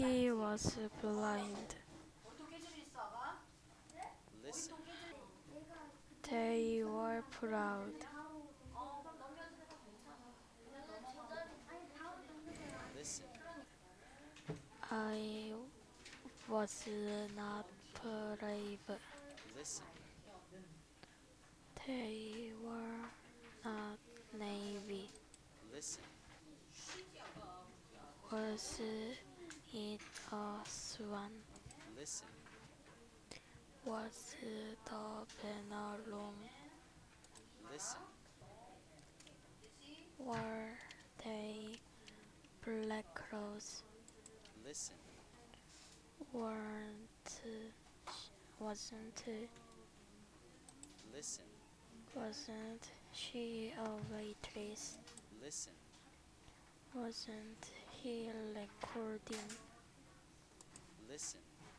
He was blind. Listen. They were proud. Listen. I was not brave. Listen. They were not navy. Listen. Was it a swan? Listen. Was the banner long? Listen. Were they black crows? Listen. Weren't wasn't Listen. wasn't she a waitress? Listen. Wasn't he recording? Listen.